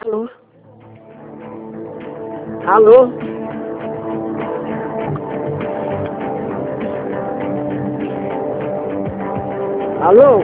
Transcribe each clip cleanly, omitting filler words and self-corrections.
Alô? Alô? Alô?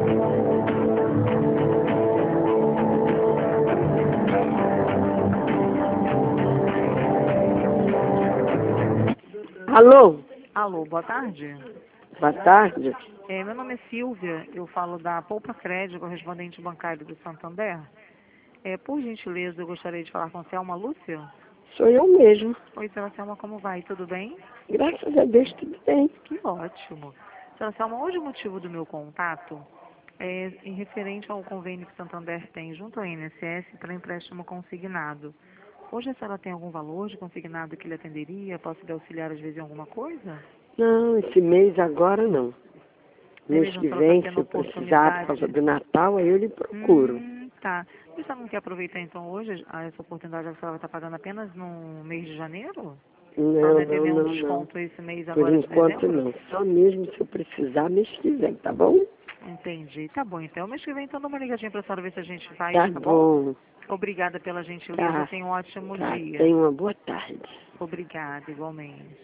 Alô? Alô, boa tarde. Boa tarde. Meu nome é Silvia, eu falo da Poupa Crédito, correspondente bancário do Santander. Por gentileza, eu gostaria de falar com a Selma Lúcia. Sou eu mesmo. Oi, senhora Selma, como vai? Tudo bem? Graças a Deus, tudo bem. Que ótimo. Senhora Selma, hoje o motivo do meu contato é em referente ao convênio que o Santander tem junto ao INSS para empréstimo consignado. Hoje a senhora tem algum valor de consignado que lhe atenderia? Posso lhe auxiliar às vezes em alguma coisa? Não, esse mês agora não. Até Mês mesmo a que senhora está vem, se tendo eu precisar por causa oportunidade. do Natal, aí eu lhe procuro. Tá. Você não quer aproveitar então hoje essa oportunidade que a senhora vai estar pagando apenas no mês de janeiro? Só Não, não não, teve um não, não. desconto esse mês Por agora de enquanto dezembro? não. Só mesmo se eu precisar mês que vem, tá bom? Entendi. Tá bom, então mês que vem então dá uma ligadinha pra senhora ver se a gente faz, Tá tá bom? bom. Obrigada pela gentileza, Tá. tenha um ótimo Tá. dia. Tenha uma boa tarde. Obrigada, igualmente.